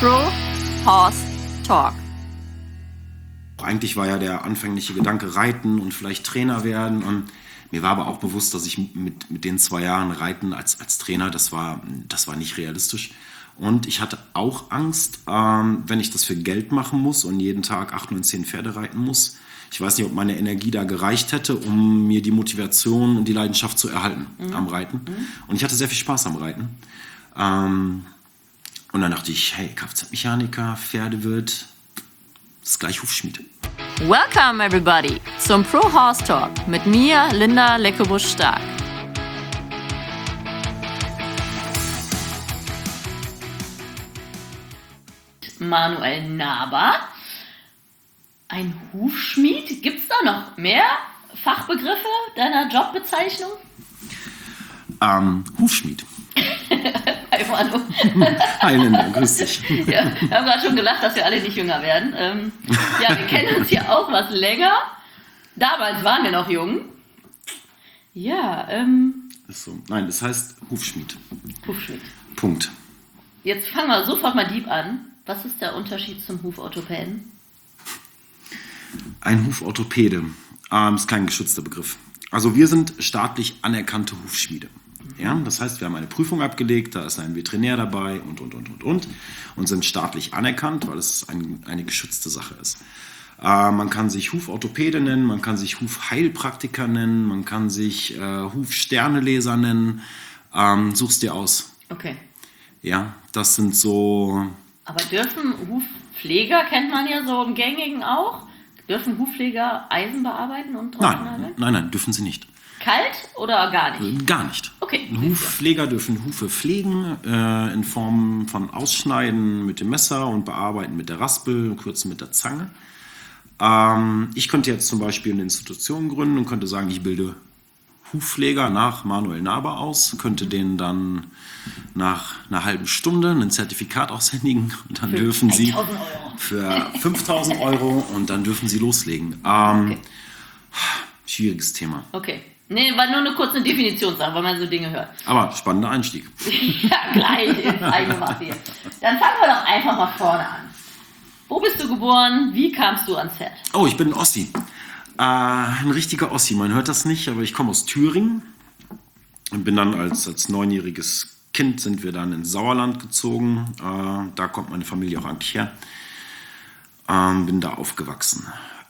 Pro Horse Talk. Eigentlich war ja der anfängliche Gedanke Reiten und vielleicht Trainer werden. Und mir war aber auch bewusst, dass ich mit den 2 Jahren Reiten als Trainer, das war nicht realistisch. Und ich hatte auch Angst, wenn ich das für Geld machen muss und jeden Tag 8, 9, 10 Pferde reiten muss. Ich weiß nicht, ob meine Energie da gereicht hätte, um mir die Motivation und die Leidenschaft zu erhalten am Reiten. Und ich hatte sehr viel Spaß am Reiten. Und dann dachte ich, hey, Kfz-Mechaniker, Pferdewirt, das ist gleich Hufschmied. Welcome everybody zum Pro Horse Talk mit mir, Linda Leckebusch-Stark. Manuel Naber, ein Hufschmied. Gibt es da noch mehr Fachbegriffe deiner Jobbezeichnung? Hufschmied. Hi Manu. Hi Linda, grüß dich. Ja, wir haben gerade schon gelacht, dass wir alle nicht jünger werden. Ja, wir kennen uns ja auch was länger. Damals waren wir noch jung. Ja, Ist so. Nein, das heißt Hufschmied. Hufschmied. Punkt. Jetzt fangen wir sofort mal deep an. Was ist der Unterschied zum Huforthopäden? Ein Huforthopäde ist kein geschützter Begriff. Also wir sind staatlich anerkannte Hufschmiede. Ja, das heißt, wir haben eine Prüfung abgelegt, da ist ein Veterinär dabei und sind staatlich anerkannt, weil es eine geschützte Sache ist. Man kann sich Huforthopäde nennen, man kann sich Hufheilpraktiker nennen, man kann sich Hufsterneleser nennen. Such's dir aus. Okay. Ja, das sind so... Aber dürfen Hufpfleger, kennt man ja so im Gängigen auch, dürfen Hufpfleger Eisen bearbeiten und draußen arbeiten? Nein, dürfen sie nicht. Kalt oder gar nicht? Gar nicht. Okay. Hufpfleger dürfen Hufe pflegen in Form von Ausschneiden mit dem Messer und bearbeiten mit der Raspel, kürzen mit der Zange. Ich könnte jetzt zum Beispiel eine Institution gründen und könnte sagen, ich bilde Hufpfleger nach Manuel Naber aus, könnte denen dann nach einer halben Stunde ein Zertifikat aushändigen und dann dürfen sie für 5.000 Euro und dann dürfen sie loslegen. Okay. Schwieriges Thema. Okay. Nee, war nur eine kurze Definitionssache, weil man so Dinge hört. Aber spannender Einstieg. Ja, gleich ins Eingemachte hier. Dann fangen wir doch einfach mal vorne an. Wo bist du geboren? Wie kamst du ans Pferd? Oh, ich bin ein Ossi. Ein richtiger Ossi. Man hört das nicht, aber ich komme aus Thüringen. Und bin dann als 9-jähriges Kind sind wir dann ins Sauerland gezogen. Da kommt meine Familie auch eigentlich her. Bin da aufgewachsen.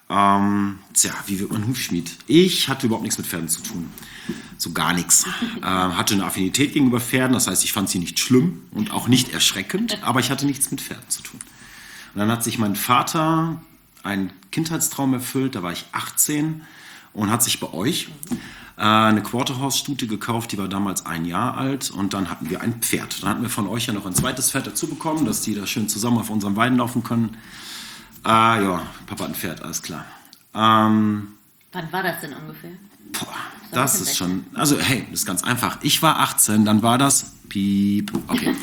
Wie wird man Hufschmied? Ich hatte überhaupt nichts mit Pferden zu tun. So gar nichts. Hatte eine Affinität gegenüber Pferden, das heißt, ich fand sie nicht schlimm und auch nicht erschreckend, aber ich hatte nichts mit Pferden zu tun. Und dann hat sich mein Vater einen Kindheitstraum erfüllt, da war ich 18 und hat sich bei euch eine Quarterhorse-Stute gekauft, die war damals 1 Jahr alt und dann hatten wir ein Pferd. Dann hatten wir von euch ja noch ein zweites Pferd dazu bekommen, dass die da schön zusammen auf unseren Weiden laufen können. Ja, Papa hat ein Pferd, alles klar. Wann war das denn ungefähr? Das ist schon, also hey, das ist ganz einfach. Ich war 18, dann war das Piep. Okay.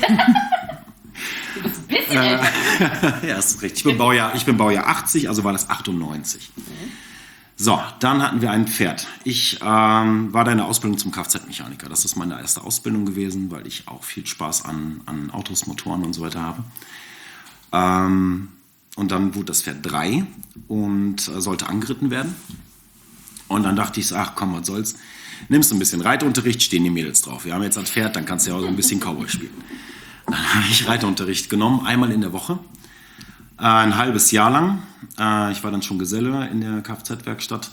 Du bist ein bisschen älter. Ja, ist richtig. Ich bin Baujahr 80, also war das 98. So, dann hatten wir ein Pferd. Ich war da in der Ausbildung zum Kfz-Mechaniker. Das ist meine erste Ausbildung gewesen, weil ich auch viel Spaß an Autos, Motoren und so weiter habe. Und dann wurde das Pferd 3 und sollte angeritten werden. Und dann dachte ich so, ach komm, was soll's. Nimmst du ein bisschen Reitunterricht, stehen die Mädels drauf. Wir haben jetzt ein Pferd, dann kannst du ja auch so ein bisschen Cowboy spielen. Dann habe ich Reitunterricht genommen, einmal in der Woche. Ein halbes Jahr lang. Ich war dann schon Geselle in der Kfz-Werkstatt.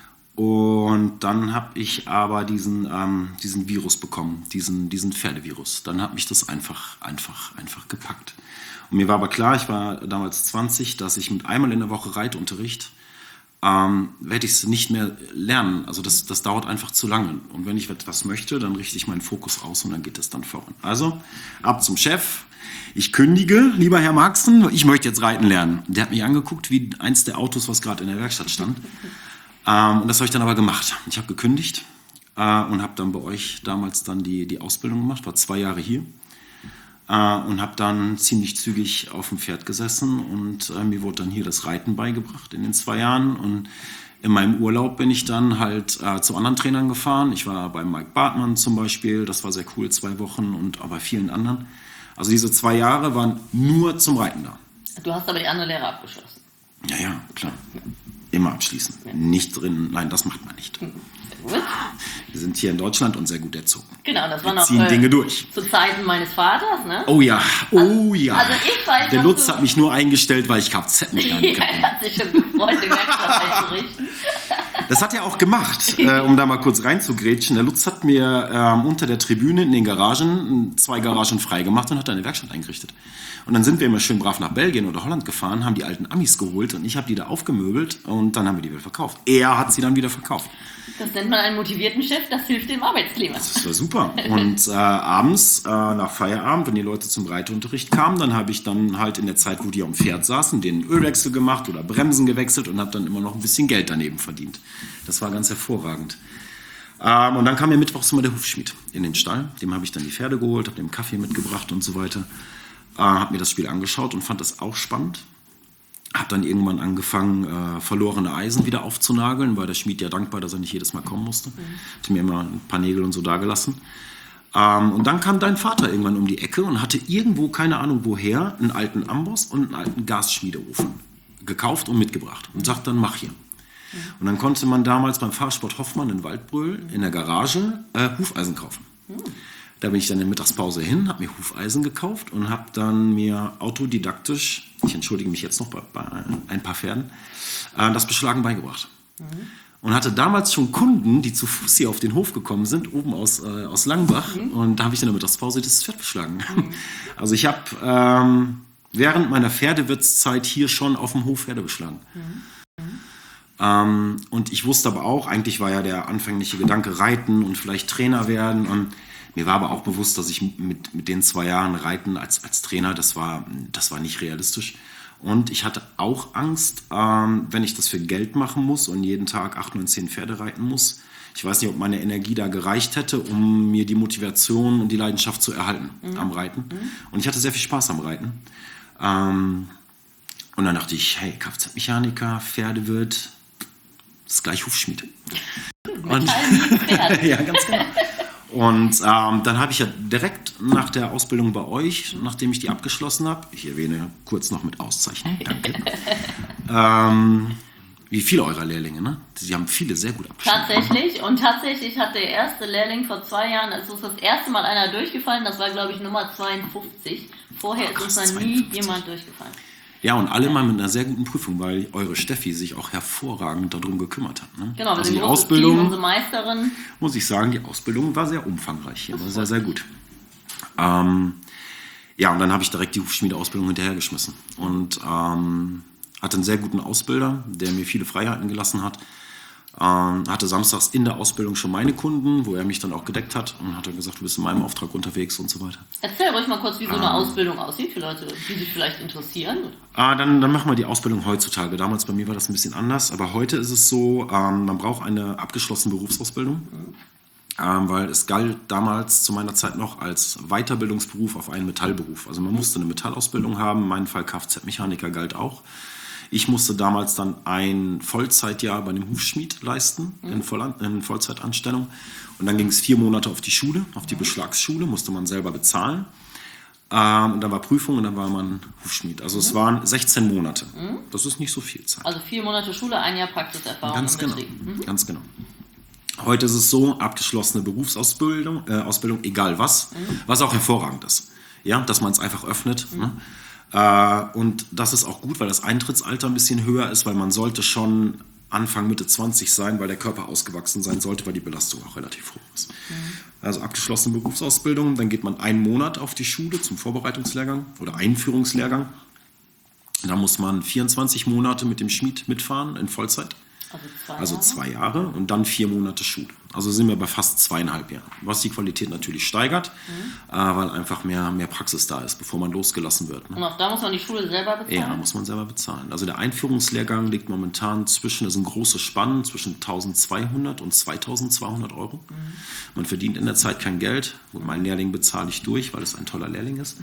Und dann habe ich aber diesen Virus bekommen, diesen Pferdevirus. Dann hat mich das einfach gepackt. Und mir war aber klar, ich war damals 20, dass ich mit einmal in der Woche Reitunterricht werde ich es nicht mehr lernen. Also das dauert einfach zu lange. Und wenn ich etwas möchte, dann richte ich meinen Fokus aus und dann geht es dann voran. Also ab zum Chef. Ich kündige, lieber Herr Marxen, ich möchte jetzt reiten lernen. Der hat mich angeguckt wie eins der Autos, was gerade in der Werkstatt stand. Und das habe ich dann aber gemacht. Ich habe gekündigt und habe dann bei euch damals dann die Ausbildung gemacht, war 2 Jahre hier. Und habe dann ziemlich zügig auf dem Pferd gesessen und mir wurde dann hier das Reiten beigebracht in den 2 Jahren. Und in meinem Urlaub bin ich dann halt zu anderen Trainern gefahren. Ich war bei Mike Bartmann zum Beispiel, das war sehr cool, 2 Wochen und auch bei vielen anderen. Also diese 2 Jahre waren nur zum Reiten da. Du hast aber die andere Lehre abgeschlossen. Ja, klar. Immer abschließen. Nicht drin, nein, das macht man nicht. Sehr gut. Wir sind hier in Deutschland und sehr gut erzogen. Genau, das war Wir noch ziehen Dinge durch. zu Zeiten meines Vaters, ne? Oh ja, oh ja. Also ich weiß, der was Lutz du- hat mich nur eingestellt, weil ich Kfz-Mechaniker bin. Er hat sich schon gefreut, die Werkstatt einzurichten. Das hat er auch gemacht, um da mal kurz reinzugrätschen. Der Lutz hat mir unter der Tribüne in den Garagen 2 Garagen freigemacht und hat eine Werkstatt eingerichtet. Und dann sind wir immer schön brav nach Belgien oder Holland gefahren, haben die alten Amis geholt und ich habe die da aufgemöbelt und dann haben wir die wieder verkauft. Er hat sie dann wieder verkauft. Das nennt man einen motivierten Chef, das hilft dem Arbeitsklima. Das war super. Und abends nach Feierabend, wenn die Leute zum Reiteunterricht kamen, dann habe ich dann halt in der Zeit, wo die am Pferd saßen, den Ölwechsel gemacht oder Bremsen gewechselt und habe dann immer noch ein bisschen Geld daneben verdient. Das war ganz hervorragend. Und dann kam mir mittwochs immer der Hufschmied in den Stall. Dem habe ich dann die Pferde geholt, habe dem Kaffee mitgebracht und so weiter. Habe mir das Spiel angeschaut und fand das auch spannend. Habe dann irgendwann angefangen, verlorene Eisen wieder aufzunageln, weil der Schmied ja dankbar, dass er nicht jedes Mal kommen musste. Hatte mir immer ein paar Nägel und so dagelassen. Und dann kam dein Vater irgendwann um die Ecke und hatte irgendwo, keine Ahnung woher, einen alten Amboss und einen alten Gasschmiedeofen gekauft und mitgebracht. Und sagt dann, mach hier. Und dann konnte man damals beim Fahrsport Hoffmann in Waldbröl in der Garage Hufeisen kaufen. Da bin ich dann in der Mittagspause hin, habe mir Hufeisen gekauft und habe dann mir autodidaktisch, ich entschuldige mich jetzt noch bei ein paar Pferden, das Beschlagen beigebracht. Und hatte damals schon Kunden, die zu Fuß hier auf den Hof gekommen sind, oben aus Langbach. Und da habe ich in der Mittagspause das Pferd beschlagen. Also ich habe während meiner Pferdewirtszeit hier schon auf dem Hof Pferde beschlagen. Und ich wusste aber auch, eigentlich war ja der anfängliche Gedanke Reiten und vielleicht Trainer werden. Und mir war aber auch bewusst, dass ich mit den 2 Jahren Reiten als Trainer, das war nicht realistisch. Und ich hatte auch Angst, wenn ich das für Geld machen muss und jeden Tag 8, 9, 10 Pferde reiten muss. Ich weiß nicht, ob meine Energie da gereicht hätte, um mir die Motivation und die Leidenschaft zu erhalten am Reiten. Und ich hatte sehr viel Spaß am Reiten. Und dann dachte ich, hey, Kfz-Mechaniker, Pferdewirt, das ist gleich Hufschmied. Und, ja, ganz genau. Und dann habe ich ja direkt nach der Ausbildung bei euch, nachdem ich die abgeschlossen habe, ich erwähne kurz noch mit Auszeichnung, danke, wie viele eurer Lehrlinge, ne? Sie haben viele sehr gut abgeschlossen. Tatsächlich hat der erste Lehrling vor 2 Jahren, also ist das erste Mal einer durchgefallen, das war glaube ich Nummer 52. Vorher ist uns dann nie jemand durchgefallen. Ja, und alle mal mit einer sehr guten Prüfung, weil eure Steffi sich auch hervorragend darum gekümmert hat. Ne? Genau, also die Ausbildung, Team, unsere Meisterin. Muss ich sagen, die Ausbildung war sehr umfangreich hier, war sehr, sehr gut. Ja, und dann habe ich direkt die Hufschmiedeausbildung hinterhergeschmissen und hatte einen sehr guten Ausbilder, der mir viele Freiheiten gelassen hat. Hatte samstags in der Ausbildung schon meine Kunden, wo er mich dann auch gedeckt hat und hat dann gesagt, du bist in meinem Auftrag unterwegs und so weiter. Erzähl ruhig mal kurz, wie so eine Ausbildung aussieht für Leute, die sich vielleicht interessieren. Dann machen wir die Ausbildung heutzutage. Damals bei mir war das ein bisschen anders, aber heute ist es so, man braucht eine abgeschlossene Berufsausbildung, weil es galt damals zu meiner Zeit noch als Weiterbildungsberuf auf einen Metallberuf. Also man musste eine Metallausbildung haben, in meinem Fall Kfz-Mechaniker galt auch. Ich musste damals dann ein Vollzeitjahr bei einem Hufschmied leisten, in Vollzeitanstellung. Und dann ging es 4 Monate auf die Schule, auf die Beschlagsschule, musste man selber bezahlen. Und dann war Prüfung und dann war man Hufschmied. Also es waren 16 Monate. Das ist nicht so viel Zeit. Also 4 Monate Schule, 1 Jahr Praxiserfahrung Ganz im genau, Betrieb. ganz genau. Heute ist es so, abgeschlossene Berufsausbildung, Ausbildung, egal was auch hervorragend ist. Ja, dass man es einfach öffnet. Ne? Und das ist auch gut, weil das Eintrittsalter ein bisschen höher ist, weil man sollte schon Anfang, Mitte 20 sein, weil der Körper ausgewachsen sein sollte, weil die Belastung auch relativ hoch ist. Also abgeschlossene Berufsausbildung, dann geht man 1 Monat auf die Schule zum Vorbereitungslehrgang oder Einführungslehrgang. Da muss man 24 Monate mit dem Schmied mitfahren in Vollzeit. Also 2 Jahre und dann 4 Monate Schule. Also sind wir bei fast 2,5 Jahren. Was die Qualität natürlich steigert, weil einfach mehr Praxis da ist, bevor man losgelassen wird. Ne? Und auch da muss man die Schule selber bezahlen? Ja, muss man selber bezahlen. Also der Einführungslehrgang liegt momentan das sind große Spannen, zwischen 1.200 und 2.200 Euro. Man verdient in der Zeit kein Geld. Und meinen Lehrling bezahle ich durch, weil es ein toller Lehrling ist.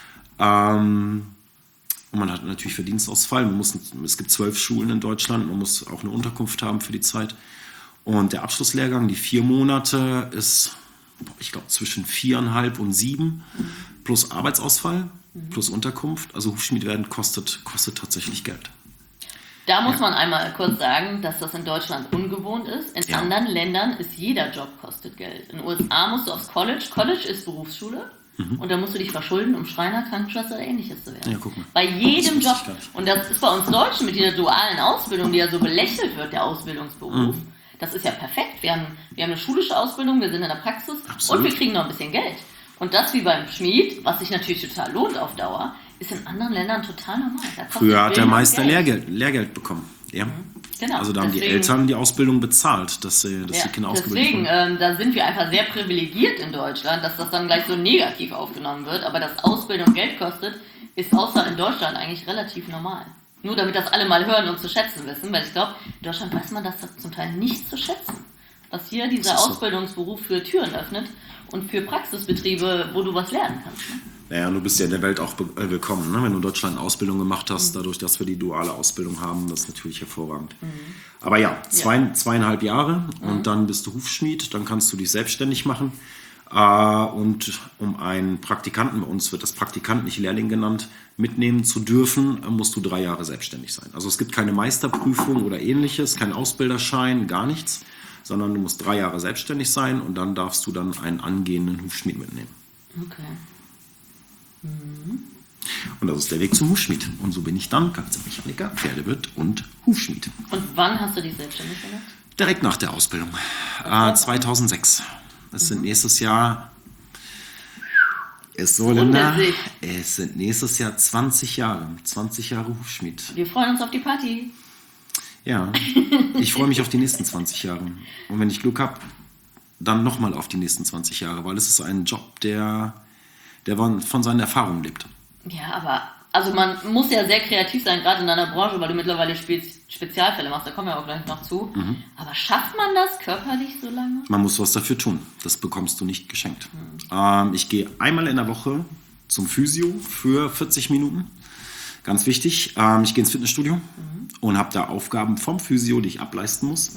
Und man hat natürlich Verdienstausfall. Es gibt 12 Schulen in Deutschland. Man muss auch eine Unterkunft haben für die Zeit. Und der Abschlusslehrgang, die 4 Monate, ist, ich glaube, zwischen 4,5 und 7. plus Arbeitsausfall, plus Unterkunft. Also Hufschmied werden kostet tatsächlich Geld. Da muss man einmal kurz sagen, dass das in Deutschland ungewohnt ist. In anderen Ländern ist jeder Job kostet Geld. In den USA musst du aufs College. College ist Berufsschule. Und da musst du dich verschulden, um Schreiner, Krankenschwester oder Ähnliches zu werden. Ja, guck mal. Bei jedem Job. Und das ist bei uns Deutschen mit dieser dualen Ausbildung, die ja so belächelt wird, der Ausbildungsberuf. Das ist ja perfekt. Wir haben eine schulische Ausbildung, wir sind in der Praxis und wir kriegen noch ein bisschen Geld. Und das wie beim Schmied, was sich natürlich total lohnt auf Dauer, ist in anderen Ländern total normal. Früher hat der Meister Lehrgeld bekommen. Ja. Genau. Also da haben die Eltern die Ausbildung bezahlt, dass die Kinder ausgebildet wurden. Deswegen, da sind wir einfach sehr privilegiert in Deutschland, dass das dann gleich so negativ aufgenommen wird. Aber dass Ausbildung Geld kostet, ist außer in Deutschland eigentlich relativ normal. Nur damit das alle mal hören und zu schätzen wissen, weil ich glaube, in Deutschland weiß man das zum Teil nicht zu schätzen. Was hier dieser Ausbildungsberuf für Türen öffnet und für Praxisbetriebe, wo du was lernen kannst. Ne? Naja, du bist ja in der Welt auch willkommen, ne? Wenn du in Deutschland eine Ausbildung gemacht hast, dadurch, dass wir die duale Ausbildung haben, das ist natürlich hervorragend. Aber ja, 2,5 Jahre und dann bist du Hufschmied, dann kannst du dich selbstständig machen. Und um einen Praktikanten, bei uns wird das Praktikant, nicht Lehrling genannt, mitnehmen zu dürfen, musst du 3 Jahre selbstständig sein. Also es gibt keine Meisterprüfung oder ähnliches, kein Ausbilderschein, gar nichts, sondern du musst 3 Jahre selbstständig sein und dann darfst du dann einen angehenden Hufschmied mitnehmen. Okay. Und das ist der Weg zum Hufschmied. Und so bin ich dann Kfz-Mechaniker, Pferdewirt und Hufschmied. Und wann hast du dich selbstständig gemacht? Direkt nach der Ausbildung. 2006. Es sind nächstes Jahr... Es sind nächstes Jahr 20 Jahre. 20 Jahre Hufschmied. Wir freuen uns auf die Party. Ja, ich freue mich auf die nächsten 20 Jahre. Und wenn ich Glück habe, dann nochmal auf die nächsten 20 Jahre. Weil es ist ein Job, der von seinen Erfahrungen lebt. Ja, aber also man muss ja sehr kreativ sein, gerade in deiner Branche, weil du mittlerweile Spezialfälle machst, da kommen wir auch gleich noch zu. Aber schafft man das körperlich so lange? Man muss was dafür tun. Das bekommst du nicht geschenkt. Ich gehe einmal in der Woche zum Physio für 40 Minuten. Ganz wichtig. Ich gehe ins Fitnessstudio und habe da Aufgaben vom Physio, die ich ableisten muss.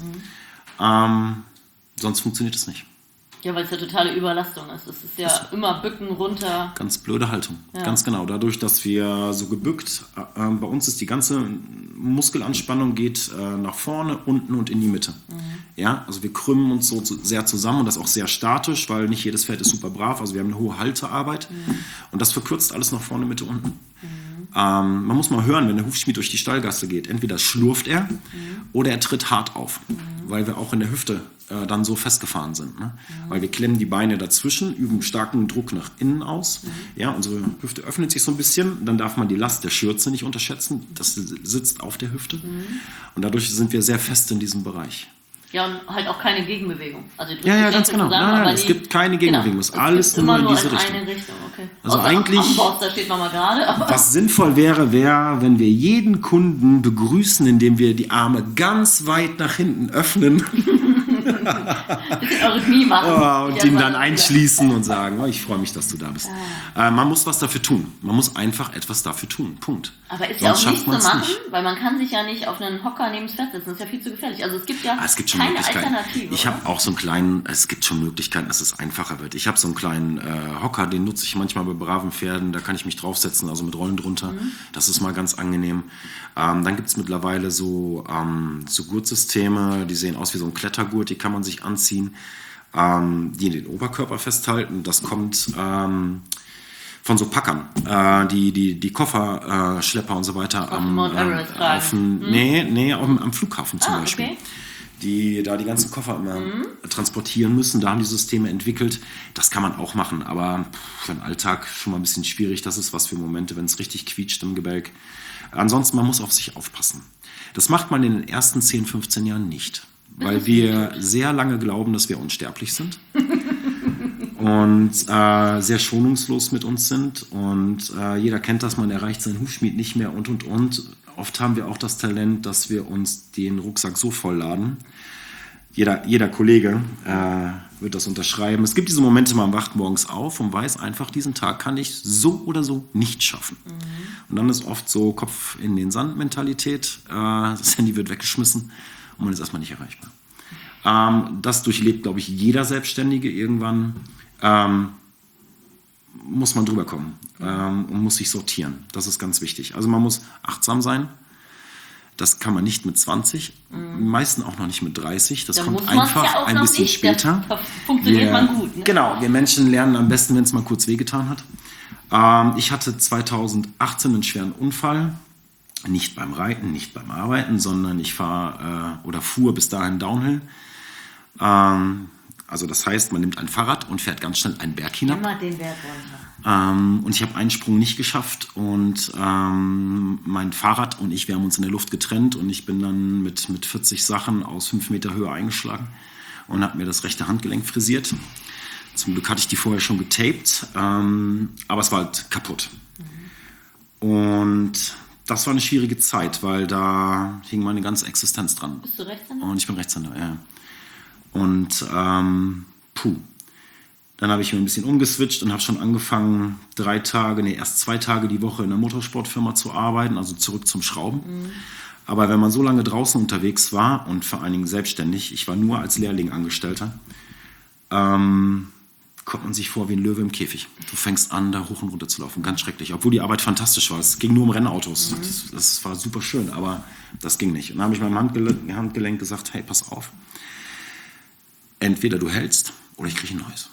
Sonst funktioniert es nicht. Ja, weil es ja totale Überlastung ist. Es ist ja immer Bücken runter. Ganz blöde Haltung. Ja. Ganz genau. Dadurch, dass wir so gebückt, bei uns ist die ganze Muskelanspannung geht nach vorne, unten und in die Mitte. Ja, also wir krümmen uns so sehr zusammen und das auch sehr statisch, weil nicht jedes Pferd ist super brav. Also wir haben eine hohe Haltearbeit und das verkürzt alles nach vorne, Mitte, unten. Man muss mal hören, wenn der Hufschmied durch die Stallgasse geht, entweder schlurft er oder er tritt hart auf, weil wir auch in der Hüfte dann so festgefahren sind. Ne? Weil wir klemmen die Beine dazwischen, üben starken Druck nach innen aus. Ja, unsere Hüfte öffnet sich so ein bisschen, dann darf man die Last der Schürze nicht unterschätzen, das sitzt auf der Hüfte und dadurch sind wir sehr fest in diesem Bereich. Ja, und halt auch keine Gegenbewegung. Also ja, ganz genau. Nein, es gibt keine Gegenbewegung. Es ist alles nur in diese Richtung. Eine Richtung. Okay. Also eigentlich, da steht man mal gerade. Was sinnvoll wäre, wenn wir jeden Kunden begrüßen, indem wir die Arme ganz weit nach hinten öffnen. Bisschen Eurythmie machen. Und ihn dann einschließen und sagen, ich freue mich, dass du da bist. Man muss was dafür tun. Man muss einfach etwas dafür tun. Punkt. Aber ist ja auch nichts zu machen, weil man kann sich ja nicht auf einen Hocker neben das Pferd setzen. Das ist ja viel zu gefährlich. Also es gibt ja keine Alternative. Ich habe auch so einen kleinen, es gibt schon Möglichkeiten, dass es einfacher wird. Ich habe so einen kleinen Hocker, den nutze ich manchmal bei braven Pferden. Da kann ich mich draufsetzen, also mit Rollen drunter. Das ist mal ganz angenehm. Dann gibt es mittlerweile so Gurtsysteme, die sehen aus wie so ein Klettergurt, die kann man sich anziehen, die den Oberkörper festhalten. Das kommt von so Packern, die Kofferschlepper und so weiter am Flughafen zum Beispiel. Okay. Die da die ganzen Koffer immer transportieren müssen. Da haben die Systeme entwickelt. Das kann man auch machen, aber für den Alltag schon mal ein bisschen schwierig. Das ist was für Momente, wenn es richtig quietscht im Gebälk. Ansonsten, man muss auf sich aufpassen. Das macht man in den ersten 10, 15 Jahren nicht, weil wir sehr lange glauben, dass wir unsterblich sind und sehr schonungslos mit uns sind. Und jeder kennt das, man erreicht seinen Hufschmied nicht mehr und. Oft haben wir auch das Talent, dass wir uns den Rucksack so vollladen. Jeder Kollege wird das unterschreiben. Es gibt diese Momente, man wacht morgens auf und weiß einfach, diesen Tag kann ich so oder so nicht schaffen. Und dann ist oft so Kopf in den Sand-Mentalität. Das Handy wird weggeschmissen und man ist erstmal nicht erreichbar. Das durchlebt, glaube ich, jeder Selbstständige irgendwann. muss man drüber kommen und muss sich sortieren. Das ist ganz wichtig. Also man muss achtsam sein. Das kann man nicht mit 20, meisten auch noch nicht mit 30. Das kommt einfach ein bisschen später. Das funktioniert man gut. Ne? Genau, wir Menschen lernen am besten, wenn es mal kurz wehgetan hat. Ich hatte 2018 einen schweren Unfall. Nicht beim Reiten, nicht beim Arbeiten, sondern ich fuhr bis dahin Downhill. Also das heißt, man nimmt ein Fahrrad und fährt ganz schnell einen Berg hinab. Immer den Berg runter. Und ich habe einen Sprung nicht geschafft und mein Fahrrad und ich, wir haben uns in der Luft getrennt und ich bin dann mit 40 Sachen aus 5 Meter Höhe eingeschlagen und habe mir das rechte Handgelenk frisiert. Zum Glück hatte ich die vorher schon getaped, aber es war halt kaputt. Und das war eine schwierige Zeit, weil da hing meine ganze Existenz dran. Bist du Rechtshänder? Und ich bin Rechtshänder, ja. Und dann habe ich mir ein bisschen umgeswitcht und habe schon angefangen, erst 2 Tage die Woche in einer Motorsportfirma zu arbeiten, also zurück zum Schrauben. Aber wenn man so lange draußen unterwegs war und vor allen Dingen selbstständig, ich war nur als Lehrling Angestellter, kommt man sich vor wie ein Löwe im Käfig. Du fängst an, da hoch und runter zu laufen. Ganz schrecklich. Obwohl die Arbeit fantastisch war. Es ging nur um Rennautos. Das war super schön, aber das ging nicht. Und dann habe ich meinem Handgelenk gesagt, hey, pass auf. Entweder du hältst oder ich kriege ein neues.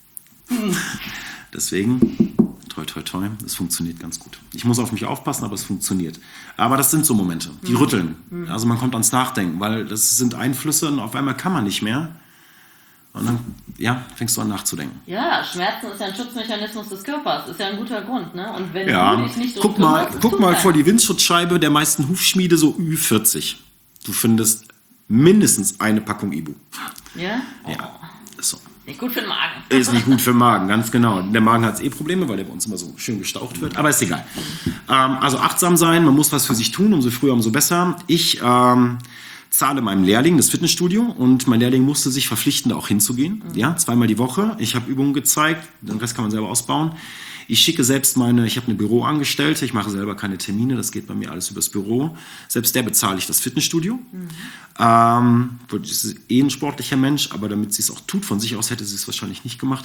Deswegen, toi, toi, toi, es funktioniert ganz gut. Ich muss auf mich aufpassen, aber es funktioniert. Aber das sind so Momente, die rütteln. Also man kommt ans Nachdenken, weil das sind Einflüsse und auf einmal kann man nicht mehr. Und dann, fängst du an nachzudenken. Ja, Schmerzen ist ja ein Schutzmechanismus des Körpers. Ist ja ein guter Grund, ne? Und wenn du dich nicht guck mal vor die Windschutzscheibe der meisten Hufschmiede, so Ü40. Du findest mindestens eine Packung Ibu. Ja? Ja, ist so. Nicht gut für den Magen. Ist nicht gut für den Magen, ganz genau. Der Magen hat Probleme, weil der bei uns immer so schön gestaucht wird. Aber ist egal. Also achtsam sein, man muss was für sich tun, umso früher, umso besser. Ich zahle meinem Lehrling das Fitnessstudio und mein Lehrling musste sich verpflichten, da auch hinzugehen. Ja, 2-mal die Woche. Ich habe Übungen gezeigt, den Rest kann man selber ausbauen. Ich schicke selbst ich habe eine Büroangestellte, ich mache selber keine Termine, das geht bei mir alles übers Büro. Selbst der bezahle ich das Fitnessstudio. Sie ist ein sportlicher Mensch, aber damit sie es auch tut, von sich aus hätte sie es wahrscheinlich nicht gemacht.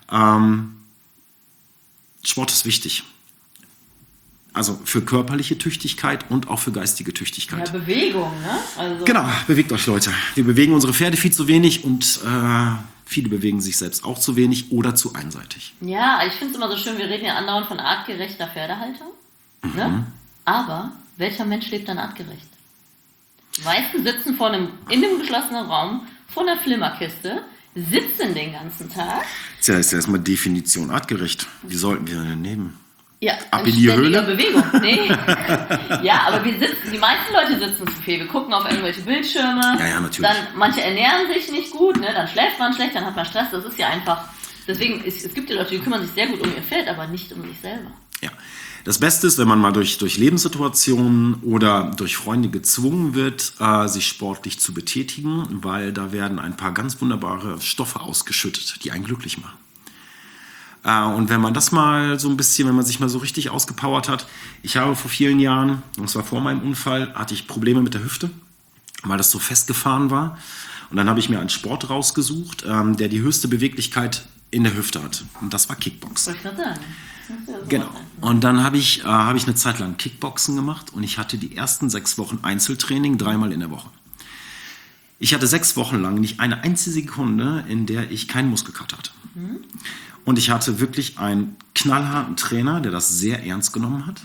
Sport ist wichtig. Also für körperliche Tüchtigkeit und auch für geistige Tüchtigkeit. Ja, Bewegung, ne? Also genau, bewegt euch, Leute. Wir bewegen unsere Pferde viel zu wenig und viele bewegen sich selbst auch zu wenig oder zu einseitig. Ja, ich finde es immer so schön, wir reden ja andauernd von artgerechter Pferdehaltung. Ne? Aber welcher Mensch lebt dann artgerecht? Die meisten sitzen in einem geschlossenen Raum vor einer Flimmerkiste, sitzen den ganzen Tag. Tja, ist ja erstmal Definition artgerecht. Wie sollten wir denn nehmen? Ja, ab in die Höhle? Bewegung. Nee. Ja, aber die meisten Leute sitzen zu viel. Wir gucken auf irgendwelche Bildschirme. Ja, natürlich. Dann, manche ernähren sich nicht gut, ne? Dann schläft man schlecht, dann hat man Stress. Das ist ja einfach. Deswegen, es gibt ja Leute, die kümmern sich sehr gut um ihr Pferd, aber nicht um sich selber. Ja. Das Beste ist, wenn man mal durch Lebenssituationen oder durch Freunde gezwungen wird, sich sportlich zu betätigen, weil da werden ein paar ganz wunderbare Stoffe ausgeschüttet, die einen glücklich machen. Und wenn man das mal so ein bisschen, wenn man sich mal so richtig ausgepowert hat, ich habe vor vielen Jahren, und zwar vor meinem Unfall, hatte ich Probleme mit der Hüfte, weil das so festgefahren war. Und dann habe ich mir einen Sport rausgesucht, der die höchste Beweglichkeit in der Hüfte hat. Und das war Kickboxen. Soll ich gerade sagen? Genau. Und dann habe ich eine Zeit lang Kickboxen gemacht und ich hatte die ersten 6 Wochen Einzeltraining 3-mal in der Woche. Ich hatte 6 Wochen lang nicht eine einzige Sekunde, in der ich keinen Muskelkater hatte. Und ich hatte wirklich einen knallharten Trainer, der das sehr ernst genommen hat.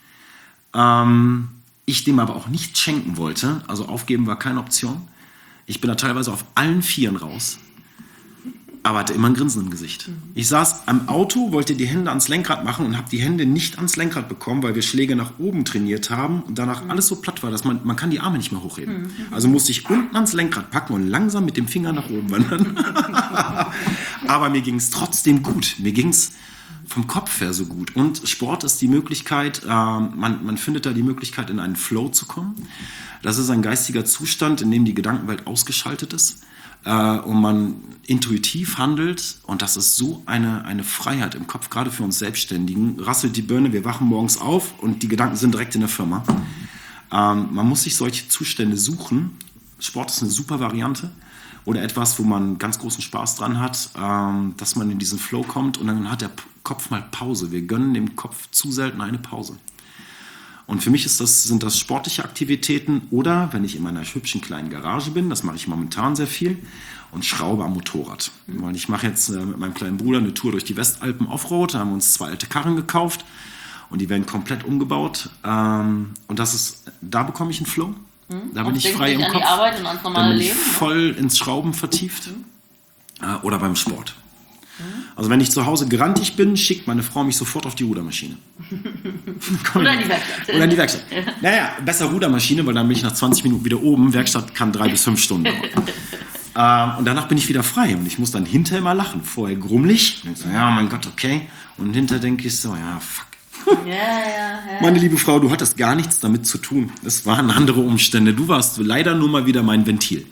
Ich dem aber auch nichts schenken wollte. Also aufgeben war keine Option. Ich bin da teilweise auf allen 4 raus. Aber hatte immer ein Grinsen im Gesicht. Ich saß am Auto, wollte die Hände ans Lenkrad machen und habe die Hände nicht ans Lenkrad bekommen, weil wir Schläge nach oben trainiert haben und danach alles so platt war, dass man kann die Arme nicht mehr hochheben. Also musste ich unten ans Lenkrad packen und langsam mit dem Finger nach oben wandern. Aber mir ging es trotzdem gut. Mir ging es vom Kopf her so gut. Und Sport ist die Möglichkeit, man findet da die Möglichkeit, in einen Flow zu kommen. Das ist ein geistiger Zustand, in dem die Gedankenwelt ausgeschaltet ist. Und man intuitiv handelt und das ist so eine Freiheit im Kopf, gerade für uns Selbstständigen. Rasselt die Birne, wir wachen morgens auf und die Gedanken sind direkt in der Firma. Man muss sich solche Zustände suchen. Sport ist eine super Variante oder etwas, wo man ganz großen Spaß dran hat, dass man in diesen Flow kommt und dann hat der Kopf mal Pause. Wir gönnen dem Kopf zu selten eine Pause. Und für mich sind das sportliche Aktivitäten oder, wenn ich in meiner hübschen kleinen Garage bin, das mache ich momentan sehr viel, und schraube am Motorrad. Weil ich mache jetzt mit meinem kleinen Bruder eine Tour durch die Westalpen Offroad, da haben wir uns 2 alte Karren gekauft und die werden komplett umgebaut. Und da bekomme ich einen Flow. Da bin ich frei im Kopf. An die Arbeit und ans normale Dann bin ich Leben, voll ins Schrauben vertieft. Oder beim Sport. Also wenn ich zu Hause grantig bin, schickt meine Frau mich sofort auf die Rudermaschine. Oder in die Werkstatt. Oder in die Werkstatt. Naja, besser Rudermaschine, weil dann bin ich nach 20 Minuten wieder oben. Werkstatt kann 3 bis 5 Stunden dauern. Und danach bin ich wieder frei. Und ich muss dann hinterher mal lachen. Vorher grummelig. Und so, ja, mein Gott, okay. Und hinterher denke ich so, ja, fuck. Ja. Meine liebe Frau, du hattest gar nichts damit zu tun. Es waren andere Umstände. Du warst leider nur mal wieder mein Ventil.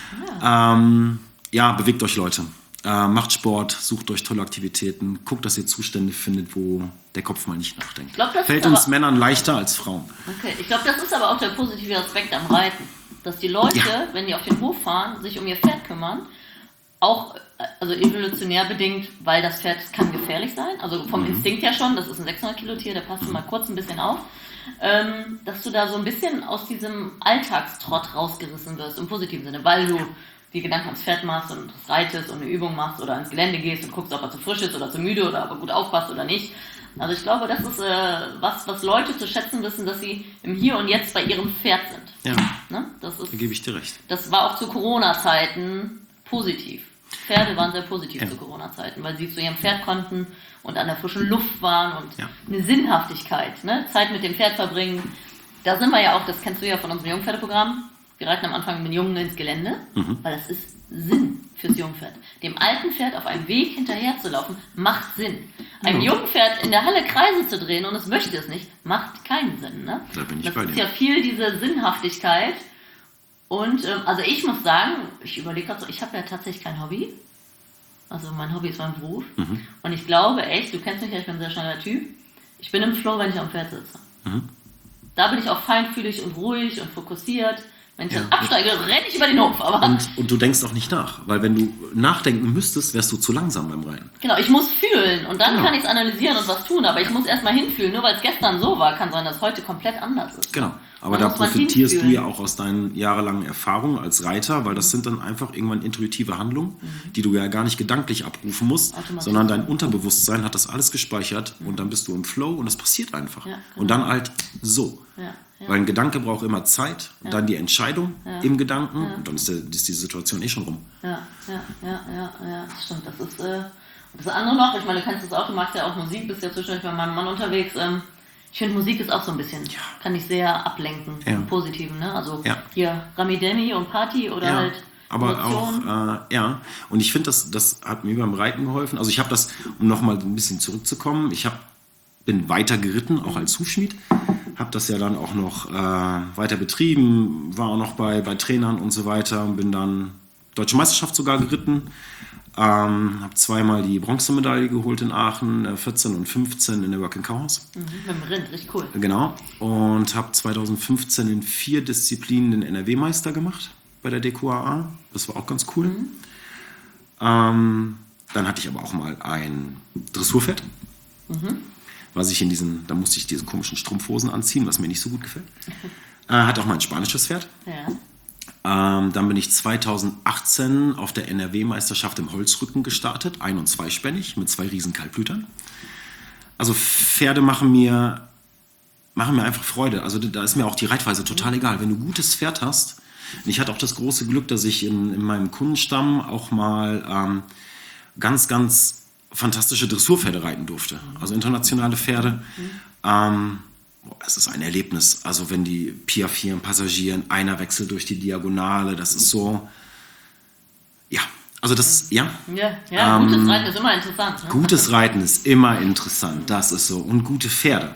Ja, bewegt euch, Leute. Macht Sport, sucht euch tolle Aktivitäten, guckt, dass ihr Zustände findet, wo der Kopf mal nicht nachdenkt. Fällt uns Männern leichter als Frauen. Okay, ich glaube, das ist aber auch der positive Aspekt am Reiten. Dass die Leute, wenn die auf den Hof fahren, sich um ihr Pferd kümmern, auch, also evolutionär bedingt, weil das Pferd kann gefährlich sein, also vom Instinkt her schon, das ist ein 600-Kilo-Tier, der passt mal kurz ein bisschen auf, dass du da so ein bisschen aus diesem Alltagstrott rausgerissen wirst, im positiven Sinne, weil du die Gedanken ans Pferd machst und reitest und eine Übung machst oder ans Gelände gehst und guckst, ob er zu frisch ist oder zu müde oder ob er gut aufpasst oder nicht. Also ich glaube, das ist was Leute zu schätzen wissen, dass sie im Hier und Jetzt bei ihrem Pferd sind. Ja, ne? Da gebe ich dir recht. Das war auch zu Corona-Zeiten positiv. Pferde waren sehr positiv zu Corona-Zeiten, weil sie zu ihrem Pferd konnten und an der frischen Luft waren und eine Sinnhaftigkeit, ne? Zeit mit dem Pferd verbringen. Da sind wir ja auch, das kennst du ja von unserem Jungpferdeprogramm. Wir reiten am Anfang mit Jungen ins Gelände, weil das ist Sinn fürs Jungpferd. Dem alten Pferd auf einem Weg hinterher zu laufen, macht Sinn. Einem Jungpferd in der Halle Kreise zu drehen und es möchte es nicht, macht keinen Sinn. Ne? Da bin ich das bei dir. ist ja viel diese Sinnhaftigkeit. Und also ich muss sagen, ich überlege gerade so, ich habe ja tatsächlich kein Hobby. Also mein Hobby ist mein Beruf. Und ich glaube echt, du kennst mich ja, ich bin ein sehr schneller Typ. Ich bin im Flow, wenn ich am Pferd sitze. Da bin ich auch feinfühlig und ruhig und fokussiert. Wenn ich dann absteige, renne ich über den Hof. Aber und du denkst auch nicht nach, weil wenn du nachdenken müsstest, wärst du zu langsam beim Reiten. Genau, ich muss fühlen und dann kann ich es analysieren und was tun, aber ich muss erstmal hinfühlen. Nur weil es gestern so war, kann sein, dass es heute komplett anders ist. Genau, aber da profitierst du ja auch aus deinen jahrelangen Erfahrungen als Reiter, weil das sind dann einfach irgendwann intuitive Handlungen, die du ja gar nicht gedanklich abrufen musst, sondern dein Unterbewusstsein hat das alles gespeichert und dann bist du im Flow und das passiert einfach. Ja, genau. Und dann halt so. Ja. Weil ein Gedanke braucht immer Zeit, dann die Entscheidung im Gedanken und dann ist die Situation schon rum. Ja, das stimmt. Das ist das andere noch, ich meine, du kennst das auch, du magst ja auch Musik, bist ja zwischendurch bei meinem Mann unterwegs. Ich finde, Musik ist auch so ein bisschen, kann ich sehr ablenken, im Positiven, ne? Also hier Rami Demi und Party oder halt aber Emotionen. Auch, und ich finde, das hat mir beim Reiten geholfen. Also ich habe das, um nochmal ein bisschen zurückzukommen, bin weiter geritten, auch als Hufschmied. Habe das ja dann auch noch weiter betrieben, war auch noch bei Trainern und so weiter. Bin dann Deutsche Meisterschaft sogar geritten. Habe 2-mal die Bronzemedaille geholt in Aachen, 14 und 15 in der Working Cow House. Mit dem Rind, richtig cool. Genau. Und habe 2015 in 4 Disziplinen den NRW-Meister gemacht bei der DQAA. Das war auch ganz cool. Dann hatte ich aber auch mal ein Dressurpferd. Da musste ich diese komischen Strumpfhosen anziehen, was mir nicht so gut gefällt. Hatte auch mal ein spanisches Pferd. Ja. Dann bin ich 2018 auf der NRW-Meisterschaft im Holzrücken gestartet, 1- und 2-spännig mit 2 riesen Kaltblütern. Also Pferde machen mir einfach Freude. Also da ist mir auch die Reitweise total egal. Wenn du ein gutes Pferd hast, und ich hatte auch das große Glück, dass ich in meinem Kundenstamm auch mal ganz, ganz fantastische Dressurpferde reiten durfte. Also internationale Pferde. Das ist ein Erlebnis. Also wenn die piaffieren, passagieren, einer wechselt durch die Diagonale, das ist so, also das, gutes Reiten ist immer interessant. Ne? Gutes Reiten ist immer interessant, das ist so. Und gute Pferde.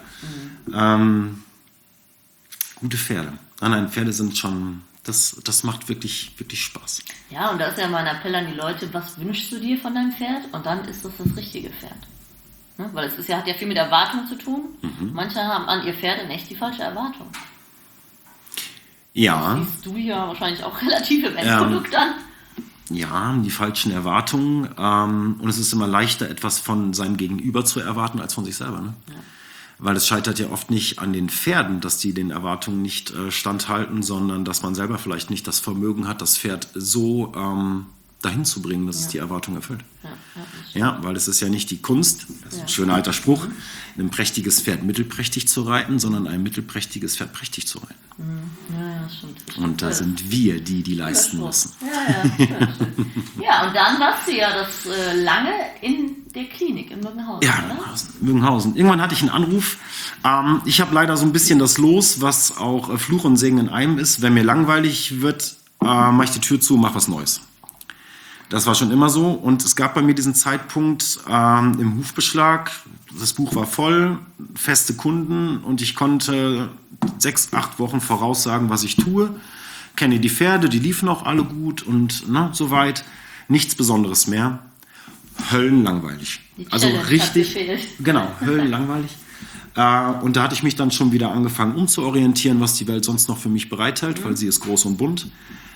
Gute Pferde. Nein, Pferde sind schon, das macht wirklich, wirklich Spaß. Ja, und da ist ja mal ein Appell an die Leute, was wünschst du dir von deinem Pferd? Und dann ist das richtige Pferd. Ne? Weil es hat ja viel mit Erwartung zu tun. Manche haben an ihr Pferd in echt die falsche Erwartung. Ja. Das siehst du ja wahrscheinlich auch relativ im Endprodukt an. Ja, die falschen Erwartungen. Und es ist immer leichter, etwas von seinem Gegenüber zu erwarten, als von sich selber. Ne? Ja. Weil es scheitert ja oft nicht an den Pferden, dass die den Erwartungen nicht standhalten, sondern dass man selber vielleicht nicht das Vermögen hat, das Pferd so dahin zu bringen, dass es die Erwartung erfüllt. Ja, weil es ist ja nicht die Kunst, das ist ein schöner alter Spruch, ein prächtiges Pferd mittelprächtig zu reiten, sondern ein mittelprächtiges Pferd prächtig zu reiten. Ja, stimmt. Und da sind wir, die leisten müssen. Stimmt. Ja, und dann warst du ja das lange in der Klinik in Mückenhausen. Ja, Mückenhausen. Irgendwann hatte ich einen Anruf. Ich habe leider so ein bisschen das Los, was auch Fluch und Segen in einem ist. Wenn mir langweilig wird, mache ich die Tür zu und mache was Neues. Das war schon immer so. Und es gab bei mir diesen Zeitpunkt im Hufbeschlag. Das Buch war voll, feste Kunden und ich konnte 6-8 Wochen voraussagen, was ich tue. Kenne die Pferde, die liefen auch alle gut und soweit. Nichts Besonderes mehr. Höllenlangweilig. Also richtig, genau, höllenlangweilig. Und da hatte ich mich dann schon wieder angefangen umzuorientieren, was die Welt sonst noch für mich bereithält, weil sie ist groß und bunt.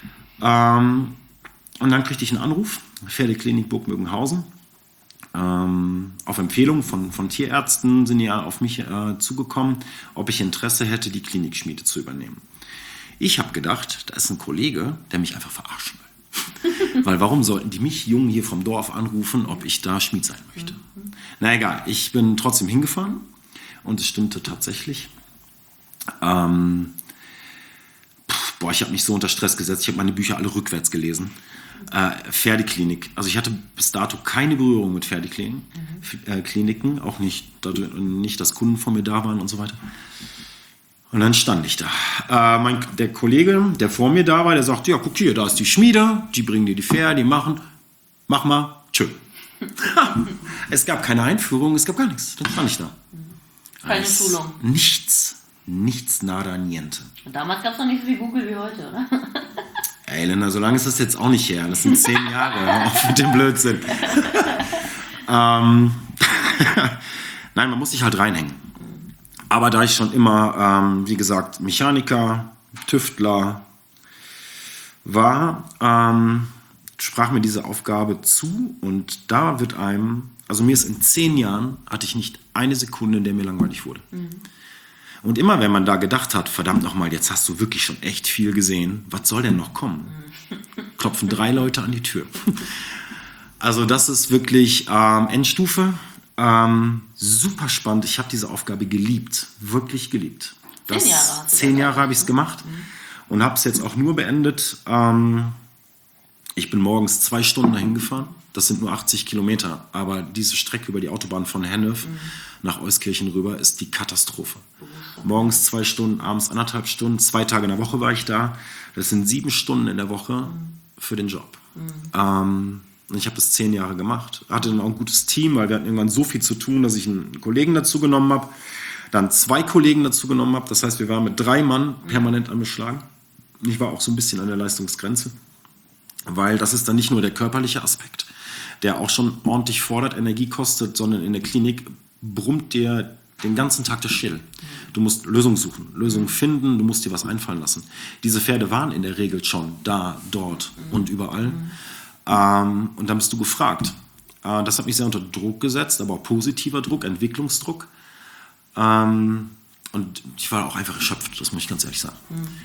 Und dann kriegte ich einen Anruf, Pferdeklinik Burg Mückenhausen. Auf Empfehlung von Tierärzten sind die ja auf mich zugekommen, ob ich Interesse hätte, die Klinikschmiede zu übernehmen. Ich habe gedacht, da ist ein Kollege, der mich einfach verarschen will. Weil warum sollten die mich Jungen hier vom Dorf anrufen, ob ich da Schmied sein möchte? Na egal, ich bin trotzdem hingefahren und es stimmte tatsächlich. Ich habe mich so unter Stress gesetzt, ich habe meine Bücher alle rückwärts gelesen. Pferdeklinik. Also ich hatte bis dato keine Berührung mit Pferdekliniken, auch nicht, dass Kunden von mir da waren und so weiter. Und dann stand ich da. Der Kollege, der vor mir da war, der sagte, ja, guck hier, da ist die Schmiede, die bringen dir die Pferde, die mach mal, tschö. Es gab keine Einführung, es gab gar nichts. Dann stand ich da. Keine Schulung. Nichts, nada, niente. Und damals gab es noch nicht so viel Google wie heute, oder? Ey, Linda, so lange ist das jetzt auch nicht her. Das sind 10 Jahre. Auf mit dem Blödsinn. Nein, man muss sich halt reinhängen. Aber da ich schon immer, wie gesagt, Mechaniker, Tüftler war, sprach mir diese Aufgabe zu. Und da wird also mir ist in 10 Jahren, hatte ich nicht eine Sekunde, in der mir langweilig wurde. Und immer, wenn man da gedacht hat, verdammt nochmal, jetzt hast du wirklich schon echt viel gesehen, was soll denn noch kommen? Klopfen 3 Leute an die Tür. Also das ist wirklich Endstufe. Super spannend. Ich habe diese Aufgabe geliebt. Wirklich geliebt. 10 Jahre. 10 Jahre habe ich es gemacht und habe es jetzt auch nur beendet. Ich bin morgens 2 Stunden dahin gefahren. Das sind nur 80 Kilometer. Aber diese Strecke über die Autobahn von Hennef nach Euskirchen rüber ist die Katastrophe. Morgens 2 Stunden, abends 1,5 Stunden. 2 Tage in der Woche war ich da. Das sind 7 Stunden in der Woche für den Job. Und ich habe das 10 Jahre gemacht. Hatte dann auch ein gutes Team, weil wir hatten irgendwann so viel zu tun, dass ich einen Kollegen dazu genommen habe. Dann 2 Kollegen dazu genommen habe. Das heißt, wir waren mit 3 Mann permanent am Beschlagen. Ich war auch so ein bisschen an der Leistungsgrenze. Weil das ist dann nicht nur der körperliche Aspekt, der auch schon ordentlich fordert, Energie kostet, sondern in der Klinik brummt dir den ganzen Tag der Schädel. Du musst Lösungen suchen, Lösungen finden, du musst dir was einfallen lassen. Diese Pferde waren in der Regel schon da, dort und überall. Und dann bist du gefragt. Das hat mich sehr unter Druck gesetzt, aber auch positiver Druck, Entwicklungsdruck. Und ich war auch einfach erschöpft, das muss ich ganz ehrlich sagen.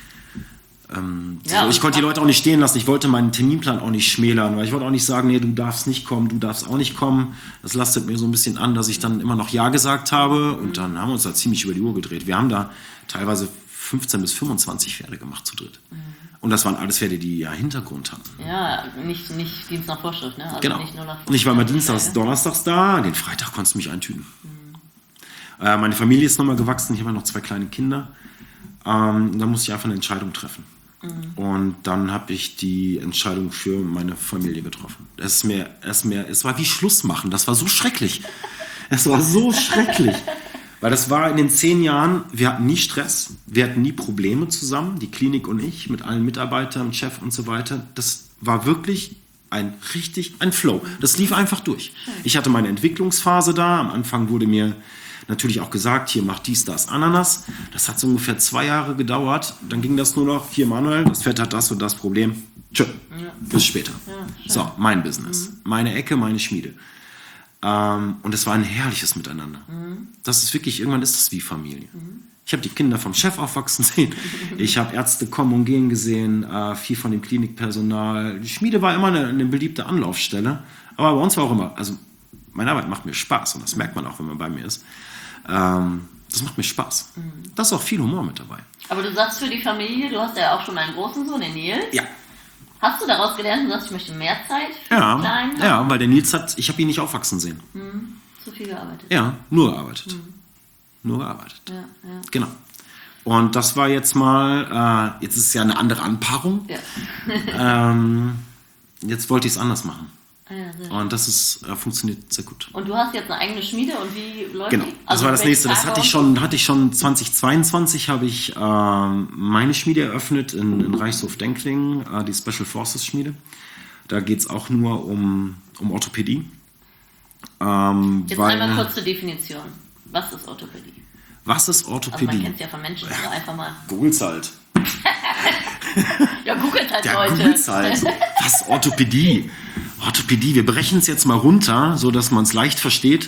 Ich konnte die Leute auch nicht stehen lassen. Ich wollte meinen Terminplan auch nicht schmälern, weil ich wollte auch nicht sagen, nee, du darfst nicht kommen, du darfst auch nicht kommen. Das lastet mir so ein bisschen an, dass ich dann immer noch Ja gesagt habe und dann haben wir uns da ziemlich über die Uhr gedreht. Wir haben da teilweise 15 bis 25 Pferde gemacht zu dritt. Und das waren alles Pferde, die ja Hintergrund hatten. Ja, nicht Dienst nach Vorschrift, ne? Also genau. Nicht nur nach und ich war immer dienstags, donnerstags da, den Freitag konntest du mich eintüten. Meine Familie ist nochmal gewachsen, ich habe noch 2 kleine Kinder. Und dann musste ich einfach eine Entscheidung treffen. Und dann habe ich die Entscheidung für meine Familie getroffen. Es war wie Schluss machen. Das war so schrecklich. Es war so schrecklich. Weil das war in den 10 Jahren, wir hatten nie Stress, wir hatten nie Probleme zusammen, die Klinik und ich, mit allen Mitarbeitern, Chef und so weiter. Das war wirklich ein Flow. Das lief einfach durch. Ich hatte meine Entwicklungsphase da. Am Anfang wurde mir natürlich auch gesagt, hier mach dies, das, Ananas. Das hat so ungefähr 2 Jahre gedauert. Dann ging das nur noch, hier Manuel, das Pferd hat das und das Problem. Tschö, bis später. So, mein Business. Meine Ecke, meine Schmiede. Und es war ein herrliches Miteinander. Das ist wirklich, irgendwann ist es wie Familie. Ich habe die Kinder vom Chef aufwachsen sehen. Ich habe Ärzte kommen und gehen gesehen, viel von dem Klinikpersonal. Die Schmiede war immer eine beliebte Anlaufstelle. Aber bei uns war auch immer, also meine Arbeit macht mir Spaß und das merkt man auch, wenn man bei mir ist. Das macht mir Spaß. Da ist auch viel Humor mit dabei. Aber du sagst für die Familie, du hast ja auch schon einen großen Sohn, den Nils. Ja. Hast du daraus gelernt und sagst, ich möchte mehr Zeit für die Kleinen? Ja, weil der Nils ich habe ihn nicht aufwachsen sehen. Zu viel gearbeitet. Ja, nur gearbeitet. Nur gearbeitet. Ja. Genau. Und das war jetzt mal, jetzt ist es ja eine andere Anpaarung. Ja. Jetzt wollte ich es anders machen. Sehr Und das ist, funktioniert sehr gut. Und du hast jetzt eine eigene Schmiede und wie läuft Genau, die? das war das nächste. Das hatte ich schon 2022 habe ich meine Schmiede eröffnet in Reichshof-Denkling, die Special Forces Schmiede. Da geht es auch nur um Orthopädie. Jetzt einmal kurz zur Definition. Was ist Orthopädie? Was ist Orthopädie? Also man kennt es ja von Menschen, also einfach mal. Googles halt. Ja, googelt halt, Der Leute. Googles halt. Was ist Orthopädie? Orthopädie, wir brechen es jetzt mal runter, so dass man es leicht versteht.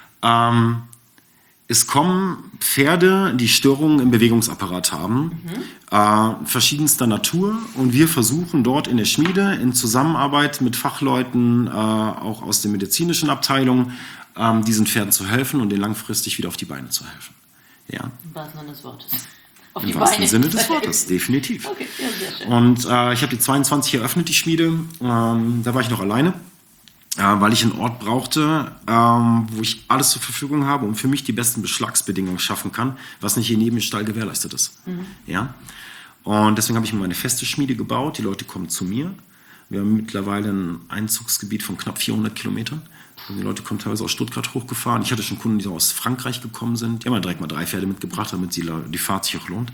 Es kommen Pferde, die Störungen im Bewegungsapparat haben, verschiedenster Natur, und wir versuchen dort in der Schmiede in Zusammenarbeit mit Fachleuten, auch aus der medizinischen Abteilung, diesen Pferden zu helfen und denen langfristig wieder auf die Beine zu helfen. Ja. Im wahrsten Sinne des Wortes. Auf Im die wahrsten Beine. Sinne des Wortes, definitiv. Okay, ja, sehr schön. Und ich habe die 22 eröffnet, die Schmiede. Da war ich noch alleine, weil ich einen Ort brauchte, wo ich alles zur Verfügung habe und für mich die besten Beschlagsbedingungen schaffen kann, was nicht in jedem Stall gewährleistet ist. Ja? Und deswegen habe ich mir meine feste Schmiede gebaut. Die Leute kommen zu mir. Wir haben mittlerweile ein Einzugsgebiet von knapp 400 Kilometern. Die Leute kommen teilweise aus Stuttgart hochgefahren. Ich hatte schon Kunden, die aus Frankreich gekommen sind. Die haben direkt mal 3 Pferde mitgebracht, damit die Fahrt sich auch lohnt.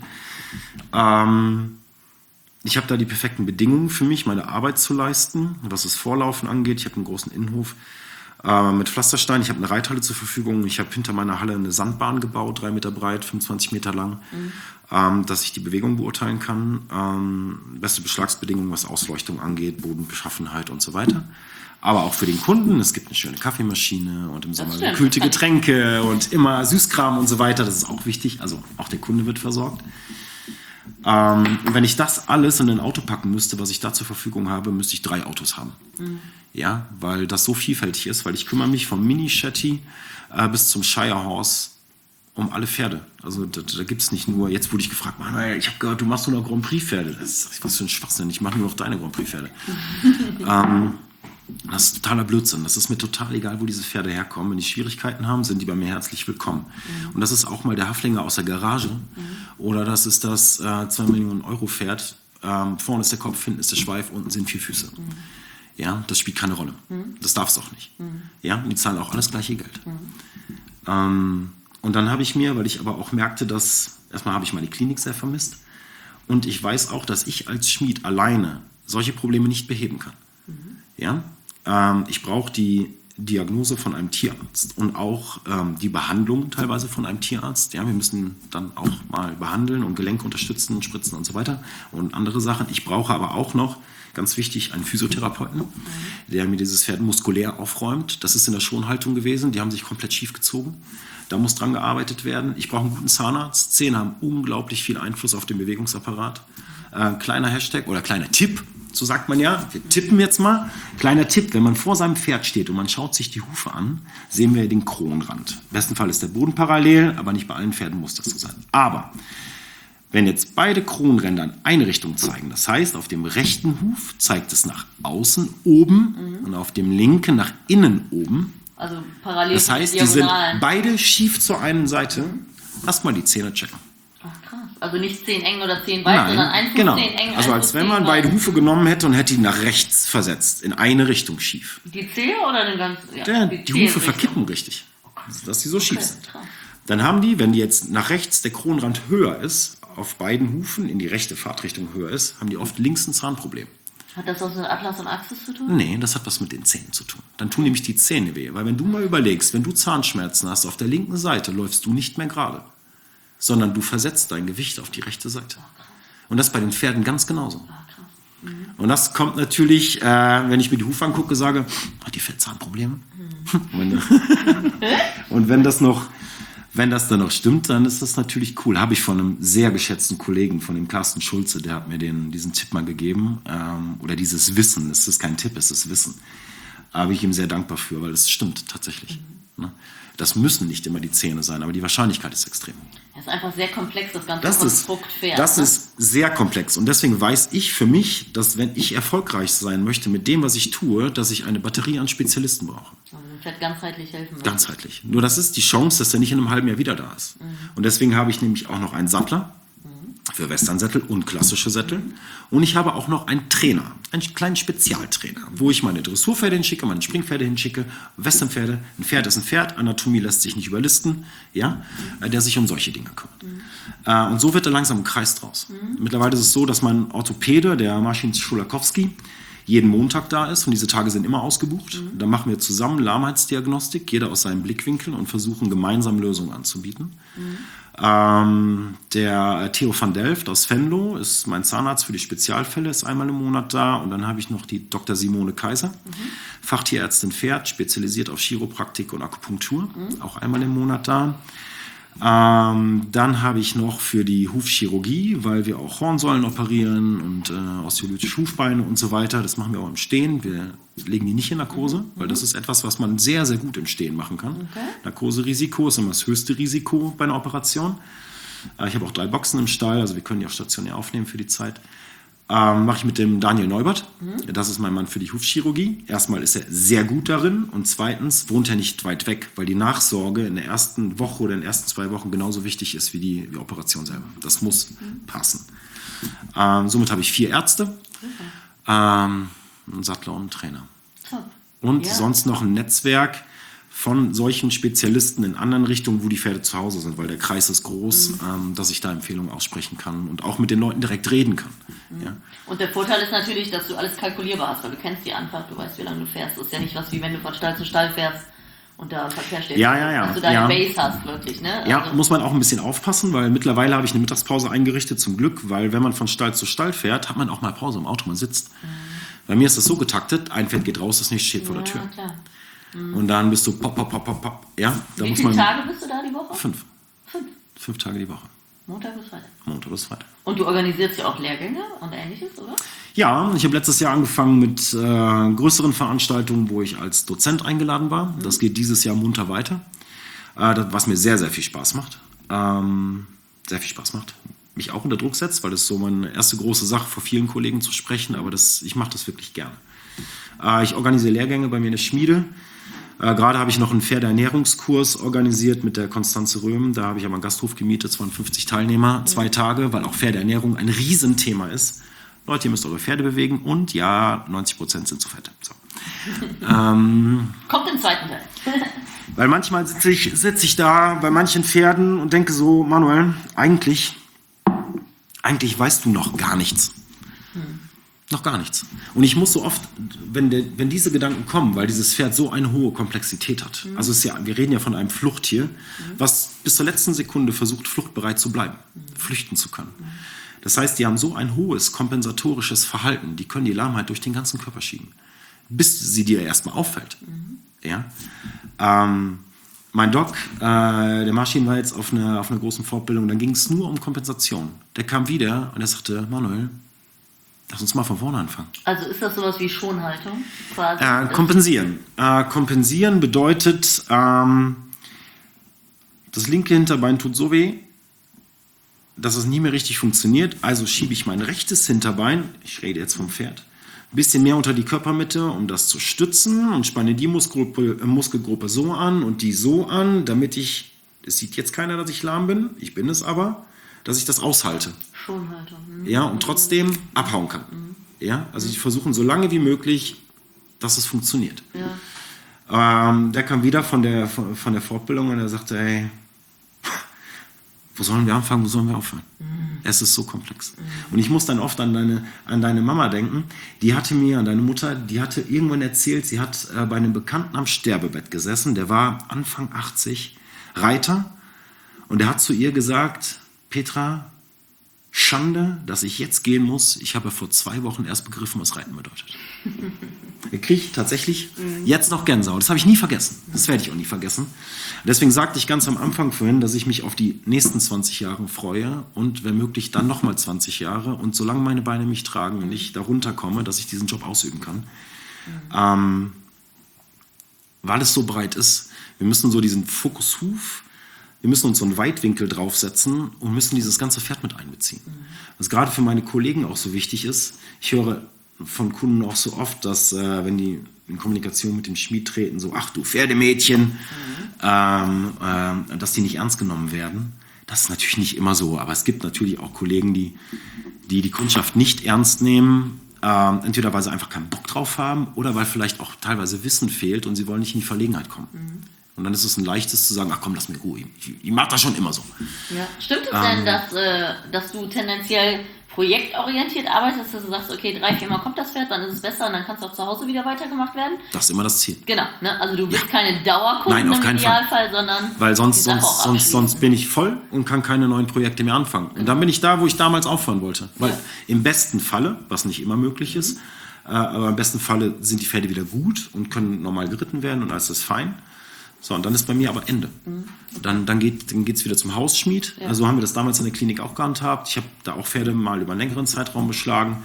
Ich habe da die perfekten Bedingungen für mich, meine Arbeit zu leisten, was das Vorlaufen angeht. Ich habe einen großen Innenhof mit Pflasterstein. Ich habe eine Reithalle zur Verfügung. Ich habe hinter meiner Halle eine Sandbahn gebaut, 3 Meter breit, 25 Meter lang, dass ich die Bewegung beurteilen kann. Beste Beschlagsbedingungen, was Ausleuchtung angeht, Bodenbeschaffenheit und so weiter. Aber auch für den Kunden, es gibt eine schöne Kaffeemaschine und im Sommer gekühlte Getränke und immer Süßkram und so weiter. Das ist auch wichtig. Also auch der Kunde wird versorgt. Und wenn ich das alles in ein Auto packen müsste, was ich da zur Verfügung habe, müsste ich 3 Autos haben. Ja, weil das so vielfältig ist, weil ich kümmere mich vom Mini-Shetty bis zum Shire Horse um alle Pferde. Also da gibt es nicht nur, jetzt wurde ich gefragt, Manuel, ich habe gehört, du machst nur noch Grand Prix-Pferde. Was für ein Schwachsinn, ich mache nur noch deine Grand Prix-Pferde. Das ist totaler Blödsinn. Das ist mir total egal, wo diese Pferde herkommen. Wenn die Schwierigkeiten haben, sind die bei mir herzlich willkommen. Und das ist auch mal der Haflinger aus der Garage. Oder das ist das 2 Millionen Euro Pferd. Vorne ist der Kopf, hinten ist der Schweif, unten sind 4 Füße. Ja, das spielt keine Rolle. Das darf es auch nicht. Ja, und die zahlen auch alles gleiche Geld. Und dann habe ich mir, weil ich aber auch merkte, dass, erstmal habe ich meine Klinik sehr vermisst. Und ich weiß auch, dass ich als Schmied alleine solche Probleme nicht beheben kann. Ja? Ich brauche die Diagnose von einem Tierarzt und auch die Behandlung teilweise von einem Tierarzt. Ja, wir müssen dann auch mal behandeln und Gelenke unterstützen, spritzen und so weiter und andere Sachen. Ich brauche aber auch noch, ganz wichtig, einen Physiotherapeuten, der mir dieses Pferd muskulär aufräumt. Das ist in der Schonhaltung gewesen. Die haben sich komplett schief gezogen. Da muss dran gearbeitet werden. Ich brauche einen guten Zahnarzt. Zähne haben unglaublich viel Einfluss auf den Bewegungsapparat. Kleiner Hashtag oder kleiner Tipp, so sagt man ja. Wir tippen jetzt mal. Kleiner Tipp, wenn man vor seinem Pferd steht und man schaut sich die Hufe an, sehen wir den Kronenrand. Im besten Fall ist der Boden parallel, aber nicht bei allen Pferden muss das so sein. Aber wenn jetzt beide Kronenränder in eine Richtung zeigen, das heißt, auf dem rechten Huf zeigt es nach außen oben und auf dem linken nach innen oben. Also parallel. Das heißt, die sind beide schief zur einen Seite. Erstmal die Zähne checken. Ach krass. Also nicht 10 eng oder 10 weit, sondern ein Fuß genau. 10 eng. Also als wenn man beide Hufe genommen hätte und hätte ihn nach rechts versetzt, in eine Richtung schief. Die Zehe oder den ganzen? Ja, die Hufe verkippen richtig, dass die so schief sind. Krass. Dann haben die, wenn die jetzt nach rechts der Kronenrand höher ist, auf beiden Hufen in die rechte Fahrtrichtung höher ist, haben die oft links ein Zahnproblem. Hat das was mit Atlas und Axis zu tun? Nee, das hat was mit den Zähnen zu tun. Dann tun nämlich die Zähne weh. Weil wenn du mal überlegst, wenn du Zahnschmerzen hast, auf der linken Seite läufst du nicht mehr gerade, sondern du versetzt dein Gewicht auf die rechte Seite. Und das bei den Pferden ganz genauso. Und das kommt natürlich, wenn ich mir die Hufe angucke, sage, die Fettzahnprobleme. Und wenn das dann noch stimmt, dann ist das natürlich cool. Habe ich von einem sehr geschätzten Kollegen, von dem Carsten Schulze, der hat mir diesen Tipp mal gegeben. Oder dieses Wissen, es ist kein Tipp, es ist Wissen. Da bin ich ihm sehr dankbar für, weil es stimmt tatsächlich. Ne? Das müssen nicht immer die Zähne sein, aber die Wahrscheinlichkeit ist extrem. Das ist einfach sehr komplex, das ganze Konstrukt Pferd. Das ist sehr komplex. Und deswegen weiß ich für mich, dass wenn ich erfolgreich sein möchte mit dem, was ich tue, dass ich eine Batterie an Spezialisten brauche. Also dem Pferd ganzheitlich helfen möchte. Ganzheitlich. Nur das ist die Chance, dass er nicht in einem halben Jahr wieder da ist. Und deswegen habe ich nämlich auch noch einen Sattler für Westernsättel und klassische Sättel. Und ich habe auch noch einen Trainer, einen kleinen Spezialtrainer, wo ich meine Dressurpferde hinschicke, meine Springpferde hinschicke, Westernpferde. Ein Pferd ist ein Pferd, Anatomie lässt sich nicht überlisten, ja, der sich um solche Dinge kümmert. Und so wird da langsam ein Kreis draus. Mittlerweile ist es so, dass mein Orthopäde, der Marcin Schulakowski, jeden Montag da ist und diese Tage sind immer ausgebucht. Da machen wir zusammen Lahmheitsdiagnostik, jeder aus seinem Blickwinkel und versuchen gemeinsam Lösungen anzubieten. Der Theo van Delft aus Venlo ist mein Zahnarzt für die Spezialfälle, ist einmal im Monat da. Und dann habe ich noch die Dr. Simone Kaiser, Fachtierärztin Pferd, spezialisiert auf Chiropraktik und Akupunktur, auch einmal im Monat da. Dann habe ich noch für die Hufchirurgie, weil wir auch Hornsäulen operieren und osteolytische Hufbeine und so weiter. Das machen wir auch im Stehen. Wir legen die nicht in Narkose, weil das ist etwas, was man sehr, sehr gut im Stehen machen kann. Okay. Narkoserisiko ist immer das höchste Risiko bei einer Operation. Ich habe auch 3 Boxen im Stall, also wir können die auch stationär aufnehmen für die Zeit. Mache ich mit dem Daniel Neubert. Das ist mein Mann für die Hufchirurgie. Erstmal ist er sehr gut darin und zweitens wohnt er nicht weit weg, weil die Nachsorge in der ersten Woche oder in den ersten 2 Wochen genauso wichtig ist wie die Operation selber. Das muss passen. Somit habe ich 4 Ärzte, einen Sattler und einen Trainer. Und sonst noch ein Netzwerk von solchen Spezialisten in anderen Richtungen, wo die Pferde zu Hause sind, weil der Kreis ist groß, dass ich da Empfehlungen aussprechen kann und auch mit den Leuten direkt reden kann. Ja. Und der Vorteil ist natürlich, dass du alles kalkulierbar hast, weil du kennst die Anfahrt, du weißt, wie lange du fährst. Das ist ja nicht was, wie wenn du von Stall zu Stall fährst und da im Verkehr stehst. Dass du deine Base hast, wirklich. Ne? Also ja, muss man auch ein bisschen aufpassen, weil mittlerweile habe ich eine Mittagspause eingerichtet, zum Glück, weil wenn man von Stall zu Stall fährt, hat man auch mal Pause im Auto, man sitzt. Bei mir ist das so getaktet, ein Pferd geht raus, das nächste steht vor der Tür. Klar. Und dann bist du pop. Ja, da Wie muss viele man. Tage bist du da die Woche? 5. 5 Tage die Woche. Montag bis Freitag. Montag bis Freitag. Und du organisierst ja auch Lehrgänge und Ähnliches, oder? Ja, ich habe letztes Jahr angefangen mit größeren Veranstaltungen, wo ich als Dozent eingeladen war. Das geht dieses Jahr munter weiter, was mir sehr, sehr viel Spaß macht. Sehr viel Spaß macht. Mich auch unter Druck setzt, weil das so meine erste große Sache vor vielen Kollegen zu sprechen, aber ich mache das wirklich gerne. Ich organisiere Lehrgänge bei mir in der Schmiede. Gerade habe ich noch einen Pferdeernährungskurs organisiert mit der Konstanze Röhm. Da habe ich aber einen Gasthof gemietet, es waren 50 Teilnehmer, 2 Tage, weil auch Pferdeernährung ein Riesenthema ist. Leute, ihr müsst eure Pferde bewegen und ja, 90% sind zu fett. So. Kommt im zweiten Teil. Weil manchmal sitze ich da bei manchen Pferden und denke so, Manuel, eigentlich weißt du noch gar nichts. Noch gar nichts. Und ich muss so oft, wenn diese Gedanken kommen, weil dieses Pferd so eine hohe Komplexität hat, also wir reden ja von einem Fluchttier, was bis zur letzten Sekunde versucht, fluchtbereit zu bleiben, flüchten zu können. Das heißt, die haben so ein hohes kompensatorisches Verhalten, die können die Lahmheit durch den ganzen Körper schieben, bis sie dir erstmal auffällt. Ja? Mein Doc, der Marcin war jetzt auf einer großen Fortbildung, dann ging es nur um Kompensation. Der kam wieder und er sagte, Manuel, lass uns mal von vorne anfangen. Also ist das sowas wie Schonhaltung? Quasi? Kompensieren. Kompensieren bedeutet, das linke Hinterbein tut so weh, dass es nie mehr richtig funktioniert. Also schiebe ich mein rechtes Hinterbein, ich rede jetzt vom Pferd, ein bisschen mehr unter die Körpermitte, um das zu stützen und spanne die Muskelgruppe so an und die so an, damit es sieht jetzt keiner, dass ich lahm bin, ich bin es aber, dass ich das aushalte. Schonhaltung. Ja, und trotzdem abhauen kann. Ja, also ich versuche so lange wie möglich, dass es funktioniert. Ja. Der kam wieder von der Fortbildung und er sagte, hey, wo sollen wir anfangen, wo sollen wir aufhören? Es ist so komplex. Und ich muss dann oft an deine Mama denken, an deine Mutter, die hatte irgendwann erzählt, sie hat bei einem Bekannten am Sterbebett gesessen, der war Anfang 80, Reiter, und der hat zu ihr gesagt, Petra, Schande, dass ich jetzt gehen muss. Ich habe vor 2 Wochen erst begriffen, was Reiten bedeutet. Ich kriege tatsächlich jetzt noch Gänsehaut. Das habe ich nie vergessen. Das werde ich auch nie vergessen. Deswegen sagte ich ganz am Anfang vorhin, dass ich mich auf die nächsten 20 Jahre freue und wenn möglich dann nochmal 20 Jahre. Und solange meine Beine mich tragen und ich darunter komme, dass ich diesen Job ausüben kann. Weil es so breit ist, wir müssen so diesen Fokushuf, wir müssen uns so einen Weitwinkel draufsetzen und müssen dieses ganze Pferd mit einbeziehen. Was gerade für meine Kollegen auch so wichtig ist, ich höre von Kunden auch so oft, dass wenn die in Kommunikation mit dem Schmied treten, so, ach du Pferdemädchen, dass die nicht ernst genommen werden. Das ist natürlich nicht immer so, aber es gibt natürlich auch Kollegen, die Kundschaft nicht ernst nehmen, entweder weil sie einfach keinen Bock drauf haben oder weil vielleicht auch teilweise Wissen fehlt und sie wollen nicht in die Verlegenheit kommen. Und dann ist es ein leichtes zu sagen, ach komm, lass mir Ruhe, ich mache das schon immer so. Ja. Stimmt es denn, dass du tendenziell projektorientiert arbeitest, dass du sagst, okay, 3-4 Mal kommt das Pferd, dann ist es besser und dann kann es auch zu Hause wieder weitergemacht werden? Das ist immer das Ziel. Genau, ne? Also du bist keine Dauerkunden im Idealfall, sondern weil sonst bin ich voll und kann keine neuen Projekte mehr anfangen. Und dann bin ich da, wo ich damals aufhören wollte. Weil im besten Falle, was nicht immer möglich ist, aber im besten Falle sind die Pferde wieder gut und können normal geritten werden und alles ist fein. So, und dann ist bei mir aber Ende. Dann geht's wieder zum Hausschmied. Ja. Also haben wir das damals in der Klinik auch gehandhabt. Ich habe da auch Pferde mal über einen längeren Zeitraum beschlagen,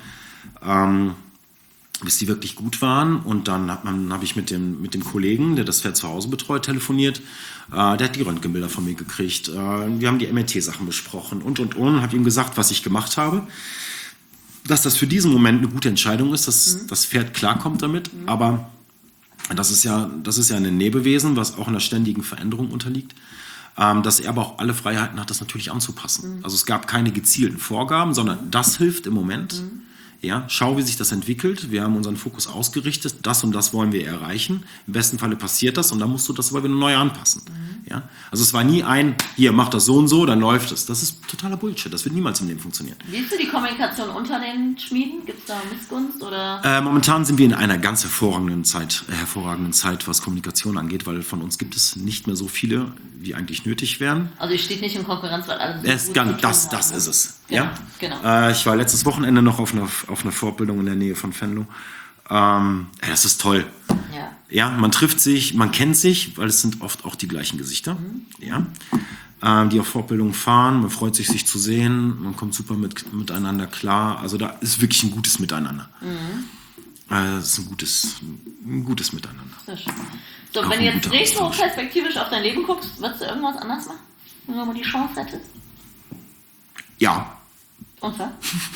bis die wirklich gut waren. Und dann habe ich mit dem Kollegen, der das Pferd zu Hause betreut, telefoniert. Der hat die Röntgenbilder von mir gekriegt. Wir haben die MRT-Sachen besprochen und. Habe ihm gesagt, was ich gemacht habe. Dass das für diesen Moment eine gute Entscheidung ist, dass das Pferd klarkommt damit. Aber das ist ja ein Lebewesen, was auch einer ständigen Veränderung unterliegt, dass er aber auch alle Freiheiten hat, das natürlich anzupassen. Also es gab keine gezielten Vorgaben, sondern das hilft im Moment. Ja, schau, wie sich das entwickelt. Wir haben unseren Fokus ausgerichtet. Das und das wollen wir erreichen. Im besten Falle passiert das und dann musst du das aber wieder neu anpassen. Ja? Also es war nie hier, mach das so und so, dann läuft es. Das ist totaler Bullshit. Das wird niemals im Leben funktionieren. Wie ist die Kommunikation unter den Schmieden? Gibt es da Missgunst? Oder? Momentan sind wir in einer ganz hervorragenden Zeit, was Kommunikation angeht, weil von uns gibt es nicht mehr so viele, wie eigentlich nötig wären. Also ihr steht nicht in Konkurrenz, weil alles so das ist es. Genau, ja? Genau. Ich war letztes Wochenende noch auf einer Fortbildung in der Nähe von Venlo. Das ist toll. Ja, man trifft sich, man kennt sich, weil es sind oft auch die gleichen Gesichter, die auf Fortbildungen fahren. Man freut sich zu sehen, man kommt super miteinander klar. Also da ist wirklich ein gutes Miteinander. Das ist ein gutes Miteinander. Sehr schön. So, wenn du jetzt retro-perspektivisch auf dein Leben guckst, würdest du irgendwas anders machen? Wenn du mal die Chance hättest? Ja. Und zwar?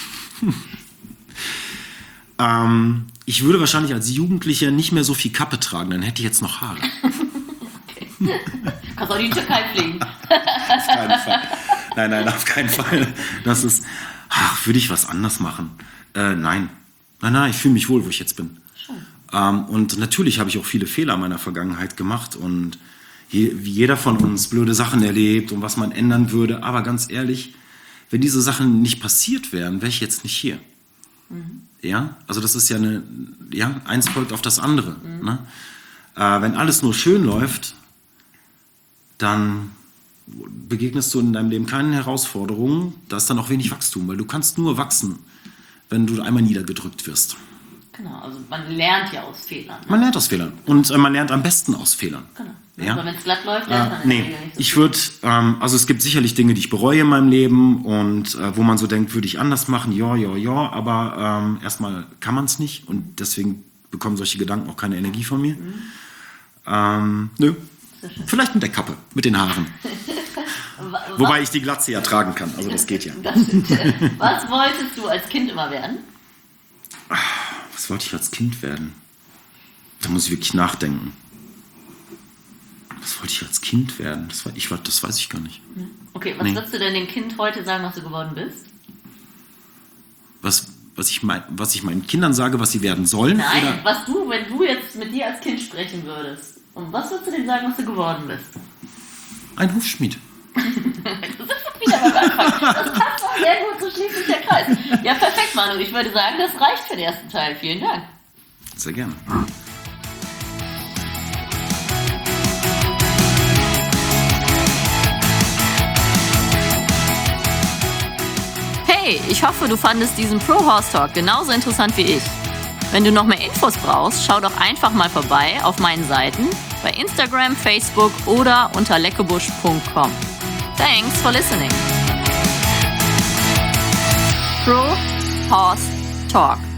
Ich würde wahrscheinlich als Jugendlicher nicht mehr so viel Kappe tragen, dann hätte ich jetzt noch Haare. Okay. Kannst auch in die Türkei fliegen. Auf keinen Fall. Nein, auf keinen Fall. Das ist, würde ich was anders machen? Nein, ich fühle mich wohl, wo ich jetzt bin. Und natürlich habe ich auch viele Fehler in meiner Vergangenheit gemacht und wie jeder von uns blöde Sachen erlebt und was man ändern würde. Aber ganz ehrlich, wenn diese Sachen nicht passiert wären, wäre ich jetzt nicht hier. Ja, also das ist ja eins folgt auf das andere. Ne? Wenn alles nur schön läuft, dann begegnest du in deinem Leben keinen Herausforderungen, da ist dann auch wenig Wachstum, weil du kannst nur wachsen, wenn du einmal niedergedrückt wirst. Genau, also man lernt ja aus Fehlern. Ne? Man lernt aus Fehlern und man lernt am besten aus Fehlern. Genau. Ja? Aber wenn es glatt läuft, lernt man nicht so ich würde, also es gibt sicherlich Dinge, die ich bereue in meinem Leben und wo man so denkt, würde ich anders machen, ja, aber erstmal kann man es nicht und deswegen bekommen solche Gedanken auch keine Energie von mir. Nö. Vielleicht mit der Kappe, mit den Haaren. Wobei ich die Glatze ja tragen kann, also das geht ja. Das stimmt. Was wolltest du als Kind immer werden? Was wollte ich als Kind werden? Da muss ich wirklich nachdenken. Was wollte ich als Kind werden? Das weiß ich gar nicht. Okay, was würdest du denn dem Kind heute sagen, was du geworden bist? Was ich meinen Kindern sage, was sie werden sollen? Nein, oder? Wenn du jetzt mit dir als Kind sprechen würdest. Und was würdest du denen sagen, was du geworden bist? Ein Hufschmied. Das ist wieder beim Anfang. Das passt auch sehr gut, so schließt sich der Kreis. Ja, perfekt, Manu. Ich würde sagen, das reicht für den ersten Teil. Vielen Dank. Sehr gerne. Hey, ich hoffe, du fandest diesen Pro Horse Talk genauso interessant wie ich. Wenn du noch mehr Infos brauchst, schau doch einfach mal vorbei auf meinen Seiten bei Instagram, Facebook oder unter leckebusch.com. Thanks for listening. Pro Horse Talk.